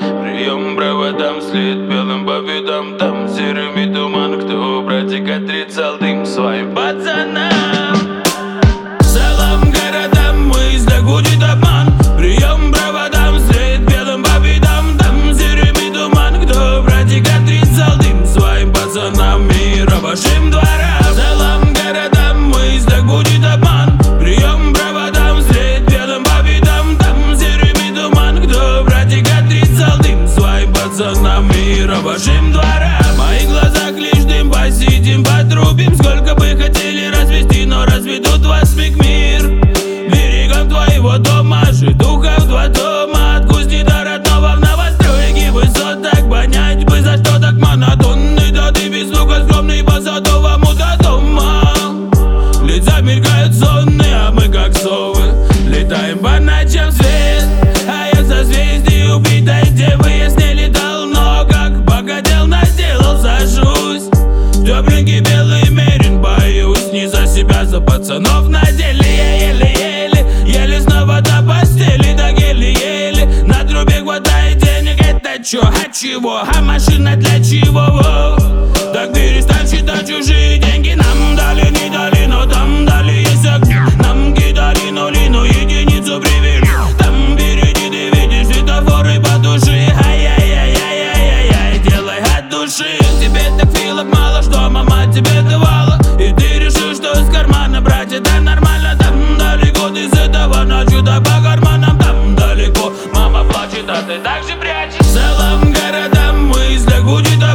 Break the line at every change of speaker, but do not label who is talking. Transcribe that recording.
Прием проводам, след белым по видам. Там серыми туман, кто братик отрицал дым своим пацанам. Целым городам мысля гудит обман. Прием проводам, след белым по видам. Там серыми туман, кто братик отрицал дым своим пацанам и рабочим дворам. Целым городам мысля гудит обман. Прием проводам, след белым по видам. Там серыми туман, кто братик отрицал дым своим пацанам и рабочим дворам. В моих глазах лишь дым, посидим, потрубим. Сколько бы хотели развести, но разведут вас миг мир. Берегом твоего дома, духов два дома. От кузни до родного в новостройке высот. Так понять бы, за что так монотонный. Да ты без лука скромный по садовому до дома. Лица мелькают сонные, а мы как совы летаем по ночам свет. А я в созвездии убитой девы. Я с ней летал, но как похотел, наделал, сажусь. Тепленький белый мерин, боюсь не за себя, за пацанов на деле. Я еле снова до постели, так еле-еле. На трубе хватает денег, это чё, а чего? А машина для чего? Так перестань считать чужие деньги. Нам дали, не дали, но там дали есть огня. Нам кидали нули, но единицу привели. Там впереди ты видишь светофоры по душе. Ай-яй-яй-яй-яй-яй, делай от души. Тебе так филок мало, что мама тебе давала. И ты решил, что из кармана брать это нормально. Там далеко ты с этого ночью, да по карманам. Там далеко мама плачет, а ты так же прячешь. В целом городам мысля гудит